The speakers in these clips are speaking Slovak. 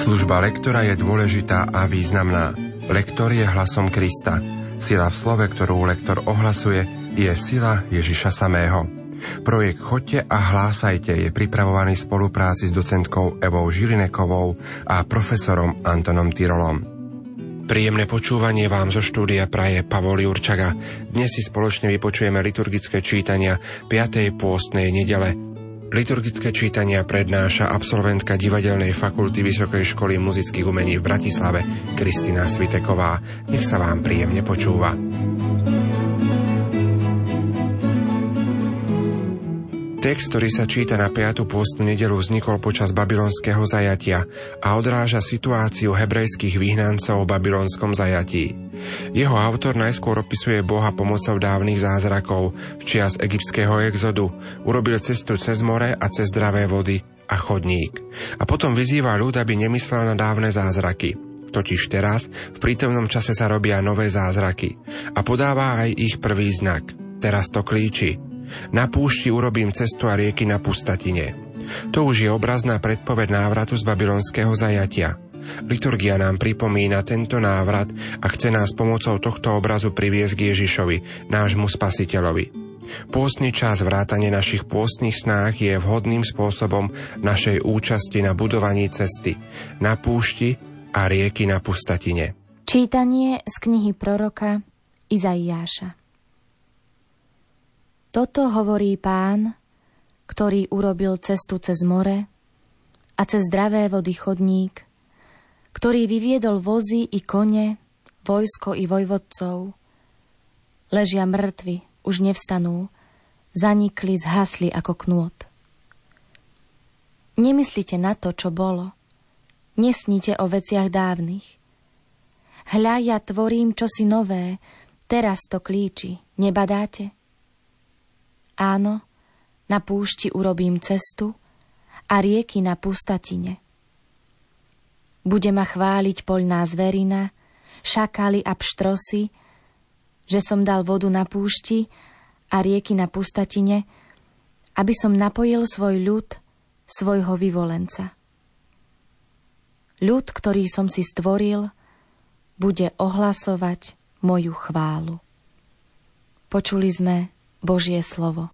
Služba lektora je dôležitá a významná. Lektor je hlasom Krista. Sila v slove, ktorú lektor ohlasuje, je sila Ježiša samého. Projekt Choďte a hlásajte je pripravovaný v spolupráci s docentkou Evou Žilinekovou a profesorom Antonom Tyrolom. Príjemné počúvanie vám zo štúdia praje Pavol Jurčaga. Dnes si spoločne vypočujeme liturgické čítania 5. pôstnej nedele. Liturgické čítania prednáša absolventka Divadelnej fakulty Vysokej školy muzických umení v Bratislave Kristina Sviteková. Nech sa vám príjemne počúva. Text, ktorý sa číta na 5. pôstnu nedeľu, vznikol počas babylonského zajatia a odráža situáciu hebrejských vyhnancov v babylonskom zajatí. Jeho autor najskôr opisuje Boha pomocou dávnych zázrakov z čias egyptského exodu, urobil cestu cez more a cez zdravé vody a chodník. A potom vyzýva ľud, aby nemyslel na dávne zázraky. Totiž teraz, v prítomnom čase sa robia nové zázraky. A podáva aj ich prvý znak. Teraz to klíči. Na púšti urobím cestu a rieky na pustatine. To už je obrazná predpoveď návratu z babylonského zajatia. Liturgia nám pripomína tento návrat a chce nás pomocou tohto obrazu priviesť k Ježišovi, nášmu spasiteľovi. Pôstny čas vrátane našich pôstnych snách je vhodným spôsobom našej účasti na budovaní cesty, na púšti a rieky na pustatine. Čítanie z knihy proroka Izaiáša. Toto hovorí Pán, ktorý urobil cestu cez more a cez zdravé vody chodník, ktorý vyviedol vozy i kone, vojsko i vojvodcov. Ležia mŕtvi, už nevstanú, zanikli, zhasli ako knôt. Nemyslite na to, čo bolo, nesnite o veciach dávnych. Hľa, ja tvorím čosi nové, teraz to klíči, nebadáte? Áno, na púšti urobím cestu a rieky na pustatine. Bude ma chváliť poľná zverina, šakali a pštrosy, že som dal vodu na púšti a rieky na pustatine, aby som napojil svoj ľud, svojho vyvolenca. Ľud, ktorý som si stvoril, bude ohlasovať moju chválu. Počuli sme Božie slovo.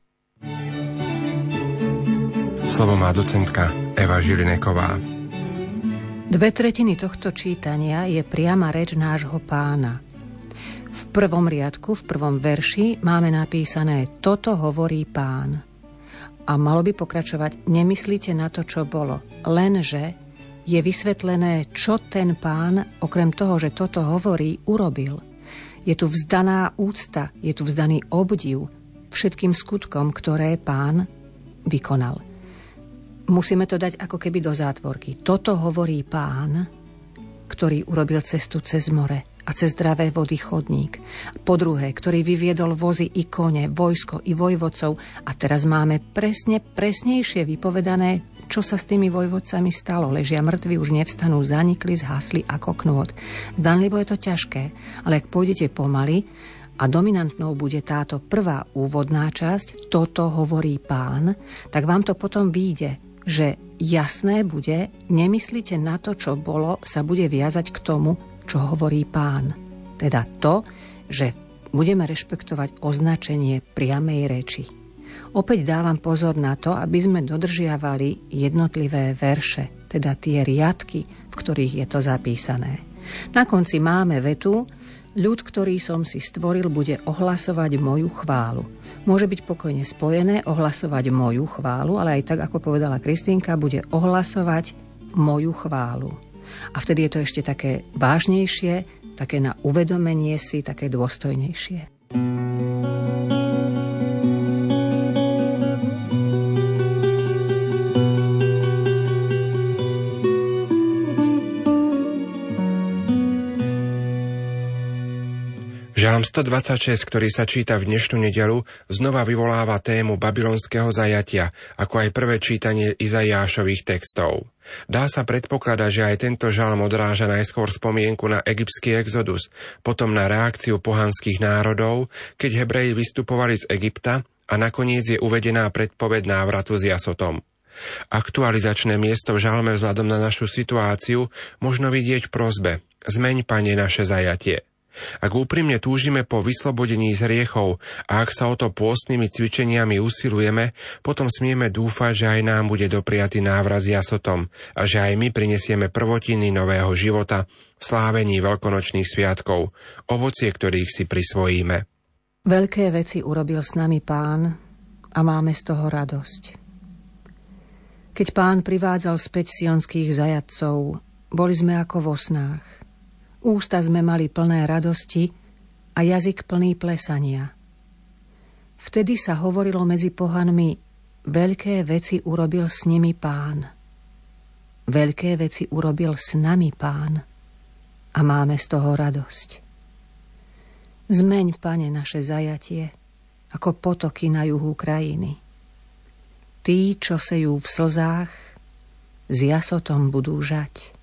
Slovo má docentka Eva Žilineková. 2/3 tohto čítania je priama reč nášho Pána. V prvom riadku, v prvom verši máme napísané Toto hovorí Pán. A malo by pokračovať Nemyslite na to, čo bolo. Lenže je vysvetlené, čo ten Pán, okrem toho, že toto hovorí, urobil. Je tu vzdaná úcta, je tu vzdaný obdiv všetkým skutkom, ktoré Pán vykonal. Musíme to dať ako keby do zátvorky. Toto hovorí Pán, ktorý urobil cestu cez more a cez zdravé vody chodník. Po druhé, ktorý vyviedol vozy i kone, vojsko i vojvodcov. A teraz máme presnejšie vypovedané, čo sa s tými vojvodcami stalo. Ležia mŕtvi, už nevstanú, zanikli, zhasli ako knôt. Zdanlivo je to ťažké, ale ak pôjdete pomaly a dominantnou bude táto prvá úvodná časť, toto hovorí Pán, tak vám to potom vyjde, že jasné bude, nemyslíte na to, čo bolo, sa bude viazať k tomu, čo hovorí Pán. Teda to, že budeme rešpektovať označenie priamej reči. Opäť dávam pozor na to, aby sme dodržiavali jednotlivé verše, teda tie riadky, v ktorých je to zapísané. Na konci máme vetu: ľud, ktorý som si stvoril, bude ohlasovať moju chválu. Môže byť pokojne spojené ohlasovať moju chválu, ale aj tak, ako povedala Kristínka, bude ohlasovať moju chválu. A vtedy je to ešte také vážnejšie, také na uvedomenie si, také dôstojnejšie. Žalm 126, ktorý sa číta v dnešnú nedeľu, znova vyvoláva tému babylonského zajatia, ako aj prvé čítanie Izaiášových textov. Dá sa predpokladať, že aj tento žalm odráža najskôr spomienku na egyptský exodus, potom na reakciu pohanských národov, keď Hebreji vystupovali z Egypta a nakoniec je uvedená predpoveď návratu s jasotom. Aktualizačné miesto v žalme vzhľadom na našu situáciu možno vidieť v prosbe: Zmeň, Pane, naše zajatie. Ak úprimne túžime po vyslobodení z hriechov a ak sa o to pôstnymi cvičeniami usilujeme, potom smieme dúfať, že aj nám bude dopriatý návrat s jasotom a že aj my prinesieme prvotiny nového života v slávení veľkonočných sviatkov, ovocie ktorých si prisvojíme. Veľké veci urobil s nami Pán a máme z toho radosť. Keď Pán privádzal späť sionských zajatcov, boli sme ako vo snách. Ústa sme mali plné radosti a jazyk plný plesania. Vtedy sa hovorilo medzi pohanmi: veľké veci urobil s nimi Pán. Veľké veci urobil s nami Pán a máme z toho radosť. Zmeň, Pane, naše zajatie ako potoky na juhu krajiny. Tí, čo sejú v slzách, s jasotom budú žať.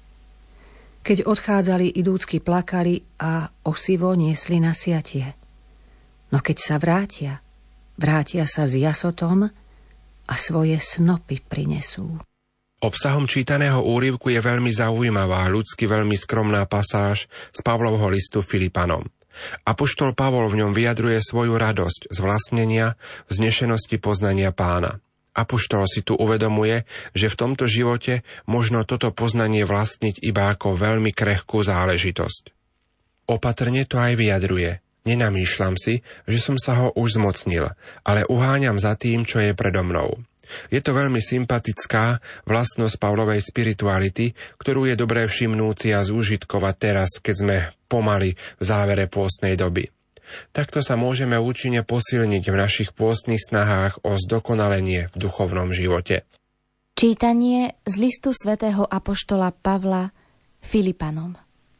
Keď odchádzali, idúcky plakali a osivo niesli na siatie. No keď sa vrátia sa s jasotom a svoje snopy prinesú. Obsahom čítaného úryvku je veľmi zaujímavá, ľudsky veľmi skromná pasáž z Pavlovho listu Filipanom. Apoštol Pavol v ňom vyjadruje svoju radosť z vlastnenia, vznešenosti poznania Pána. Apoštol si tu uvedomuje, že v tomto živote možno toto poznanie vlastniť iba ako veľmi krehkú záležitosť. Opatrne to aj vyjadruje. Nenamýšľam si, že som sa ho už zmocnil, ale uháňam za tým, čo je predo mnou. Je to veľmi sympatická vlastnosť Pavlovej spirituality, ktorú je dobré všimnúť si a zúžitkovať teraz, keď sme pomaly v závere pôstnej doby. Takto sa môžeme účinne posilniť v našich pôstnych snahách o zdokonalenie v duchovnom živote. Čítanie z listu svätého apoštola Pavla Filipanom.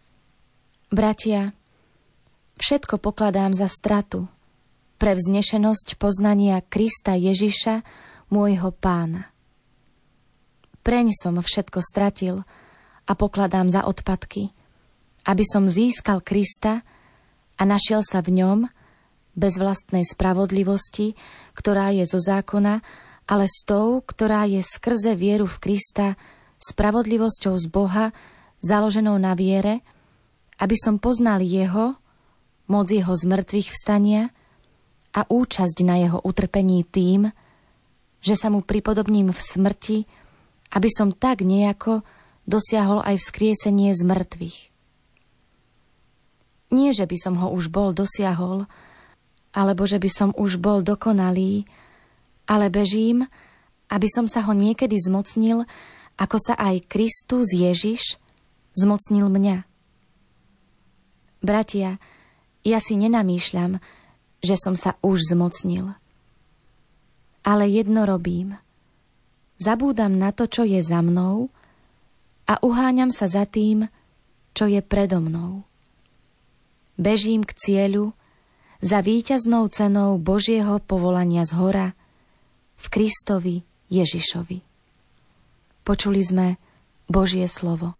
Bratia, všetko pokladám za stratu pre vznešenosť poznania Krista Ježiša, môjho Pána. Preň som všetko stratil a pokladám za odpadky, aby som získal Krista a našiel sa v ňom bez vlastnej spravodlivosti, ktorá je zo zákona, ale s tou, ktorá je skrze vieru v Krista, spravodlivosťou z Boha, založenou na viere, aby som poznal jeho, moc jeho zmrtvých vstania a účasť na jeho utrpení tým, že sa mu pripodobním v smrti, aby som tak nejako dosiahol aj vzkriesenie z mŕtvych. Nie, že by som ho už bol dosiahol, alebo že by som už bol dokonalý, ale bežím, aby som sa ho niekedy zmocnil, ako sa aj Kristus Ježiš zmocnil mňa. Bratia, ja si nenamýšľam, že som sa už zmocnil. Ale jedno robím. Zabúdam na to, čo je za mnou a uháňam sa za tým, čo je predo mnou. Bežím k cieľu za víťaznou cenou Božieho povolania zhora v Kristovi Ježišovi. Počuli sme Božie slovo.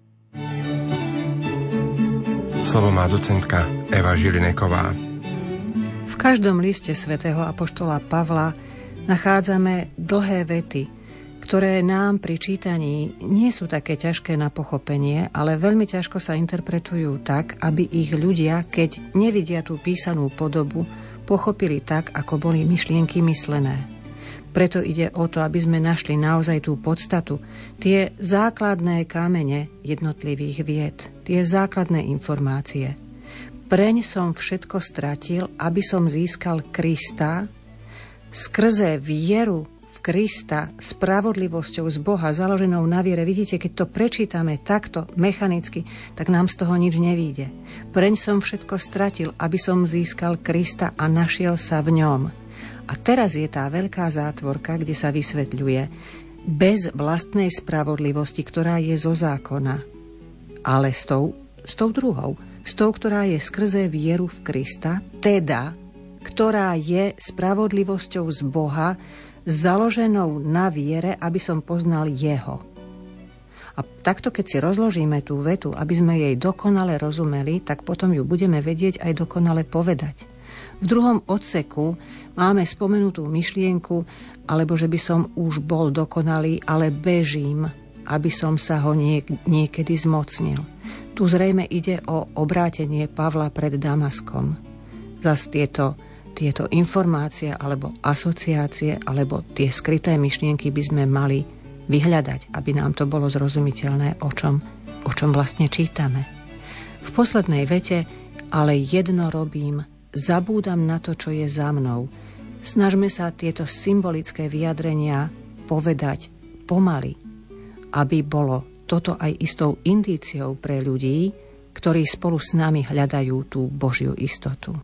Slovo má docentka Eva Žilineková. V každom liste svätého apoštola Pavla nachádzame dlhé vety, ktoré nám pri čítaní nie sú také ťažké na pochopenie, ale veľmi ťažko sa interpretujú tak, aby ich ľudia, keď nevidia tú písanú podobu, pochopili tak, ako boli myšlienky myslené. Preto ide o to, aby sme našli naozaj tú podstatu, tie základné kamene jednotlivých vied, tie základné informácie. Preň som všetko stratil, aby som získal Krista, skrze vieru Krista spravodlivosťou z Boha založenou na viere. Vidíte, keď to prečítame takto mechanicky, tak nám z toho nič nevíde. Preň som všetko stratil, aby som získal Krista a našiel sa v ňom. A teraz je tá veľká zátvorka, kde sa vysvetľuje bez vlastnej spravodlivosti, ktorá je zo zákona, ale s tou druhou, s tou, ktorá je skrze vieru v Krista, teda, ktorá je spravodlivosťou z Boha, založenou na viere, aby som poznal jeho. A takto, keď si rozložíme tú vetu, aby sme jej dokonale rozumeli, tak potom ju budeme vedieť aj dokonale povedať. V druhom odseku máme spomenutú myšlienku, alebo že by som už bol dokonalý, ale bežím, aby som sa ho niekedy zmocnil. Tu zrejme ide o obrátenie Pavla pred Damaskom. Zas tieto informácie alebo asociácie alebo tie skryté myšlienky by sme mali vyhľadať, aby nám to bolo zrozumiteľné, o čom vlastne čítame. V poslednej vete ale jedno robím, zabúdam na to, čo je za mnou. Snažme sa tieto symbolické vyjadrenia povedať pomaly, aby bolo toto aj istou indíciou pre ľudí, ktorí spolu s nami hľadajú tú Božiu istotu.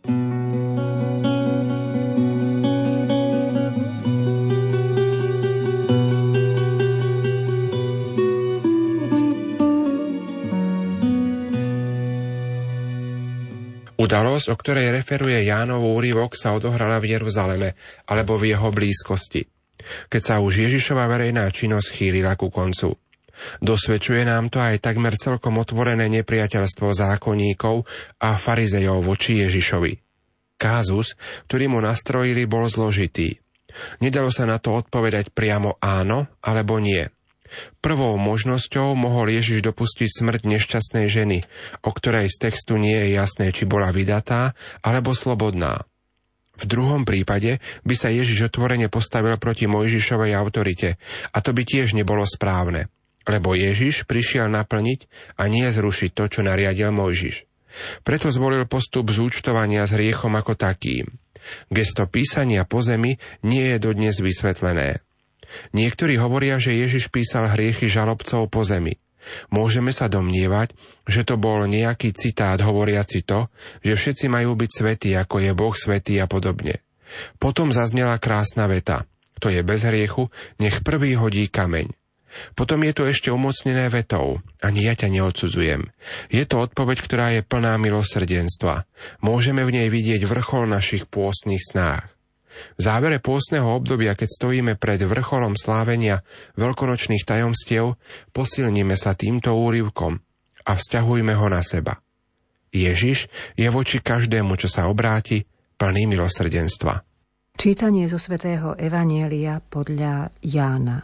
Udalosť, o ktorej referuje Jánov úryvok, sa odohrala v Jeruzaleme alebo v jeho blízkosti, keď sa už Ježišova verejná činnosť chýlila ku koncu. Dosvedčuje nám to aj takmer celkom otvorené nepriateľstvo zákonníkov a farizejov voči Ježišovi. Kázus, ktorý mu nastrojili, bol zložitý. Nedalo sa na to odpovedať priamo áno alebo nie. Prvou možnosťou mohol Ježiš dopustiť smrť nešťastnej ženy, o ktorej z textu nie je jasné, či bola vydatá alebo slobodná. V druhom prípade by sa Ježiš otvorene postavil proti Mojžišovej autorite a to by tiež nebolo správne, lebo Ježiš prišiel naplniť a nie zrušiť to, čo nariadil Mojžiš. Preto zvolil postup zúčtovania s hriechom ako takým. Gesto písania po zemi nie je dodnes vysvetlené. Niektorí hovoria, že Ježiš písal hriechy žalobcov po zemi. Môžeme sa domnievať, že to bol nejaký citát hovoriaci to, že všetci majú byť svätí, ako je Boh svätý a podobne. Potom zaznela krásna veta: kto je bez hriechu, nech prvý hodí kameň. Potom je to ešte umocnené vetou: ani ja ťa neodsudzujem. Je to odpoveď, ktorá je plná milosrdenstva. Môžeme v nej vidieť vrchol našich pôstnych snách. V závere pôstneho obdobia, keď stojíme pred vrcholom slávenia veľkonočných tajomstiev, posilníme sa týmto úryvkom a vzťahujme ho na seba. Ježiš je voči každému, čo sa obráti, plný milosrdenstva. Čítanie zo svätého Evanjelia podľa Jána.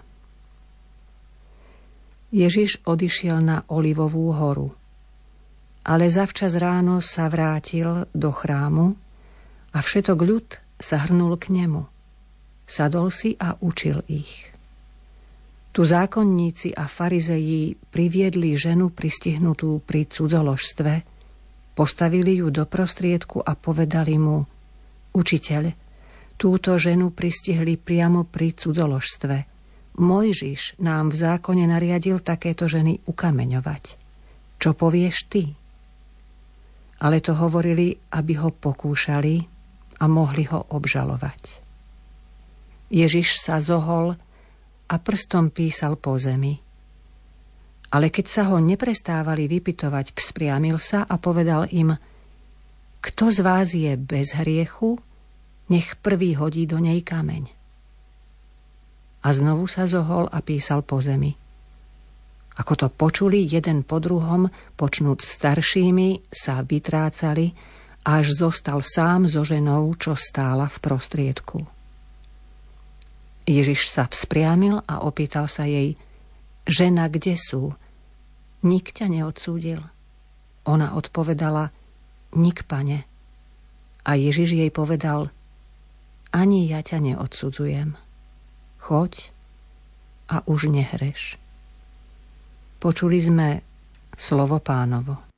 Ježiš odišiel na Olivovú horu, ale zavčas ráno sa vrátil do chrámu a všetok ľud sa hrnul k nemu. Sadol si a učil ich. Tu zákonníci a farizeji priviedli ženu pristihnutú pri cudzoložstve, postavili ju do prostriedku a povedali mu: Učiteľ, túto ženu pristihli priamo pri cudzoložstve. Mojžiš nám v zákone nariadil takéto ženy ukameňovať. Čo povieš ty? Ale to hovorili, aby ho pokúšali a mohli ho obžalovať. Ježiš sa zohol a prstom písal po zemi. Ale keď sa ho neprestávali vypytovať, vzpriamil sa a povedal im: Kto z vás je bez hriechu, nech prvý hodí do nej kameň. A znovu sa zohol a písal po zemi. Ako to počuli, jeden po druhom, počnúc staršími, sa vytrácali, až zostal sám so ženou, čo stála v prostriedku. Ježiš sa vzpriamil a opýtal sa jej: Žena, kde sú? Nik ťa neodsúdil? Ona odpovedala: Nik, pane. A Ježiš jej povedal: Ani ja ťa neodsudzujem. Choď a už nehreš. Počuli sme slovo Pánovo.